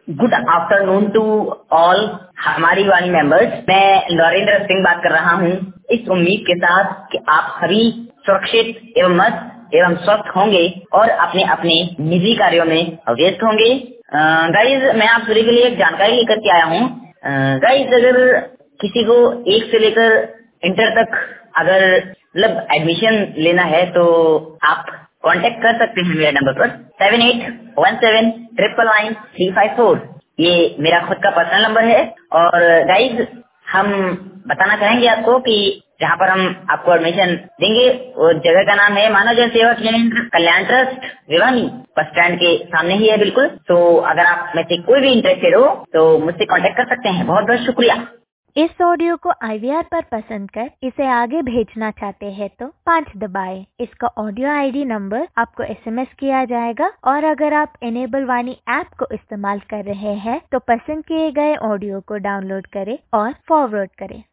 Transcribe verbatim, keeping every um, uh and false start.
Good afternoon to all हमारी वाणी members. मैं नरेंद्र सिंह बात कर रहा हूँ इस उम्मीद के साथ कि आप सभी सुरक्षित एवं मस्त एवं स्वस्थ होंगे और अपने अपने निजी कार्यों में व्यस्त होंगे। गाइज मैं आप सभी के लिए एक जानकारी लेकर के आया हूँ। गाइज अगर किसी को एक से लेकर इंटर तक अगर मतलब एडमिशन लेना है तो आप कांटेक्ट कर सकते हैं मेरे नंबर पर seven eight one seven triple nine three five four. ये मेरा खुद का पर्सनल नंबर है। और गाइज हम बताना चाहेंगे आपको कि जहाँ पर हम आपको एडमिशन देंगे वो जगह का नाम है मानव जन सेवा केंद्र कल्याण ट्रस्ट भिवानी, बस स्टैंड के सामने ही है बिल्कुल। तो अगर आप में से कोई भी इंटरेस्टेड हो तो मुझसे कांटेक्ट कर सकते हैं। बहुत बहुत शुक्रिया। इस ऑडियो को आई वी आर पर पसंद कर इसे आगे भेजना चाहते हैं तो पाँच दबाएं। इसका ऑडियो आई डी नंबर आपको एस एम एस किया जाएगा और अगर आप इनेबल वाणी ऐप को इस्तेमाल कर रहे हैं तो पसंद किए गए ऑडियो को डाउनलोड करें और फॉरवर्ड करें।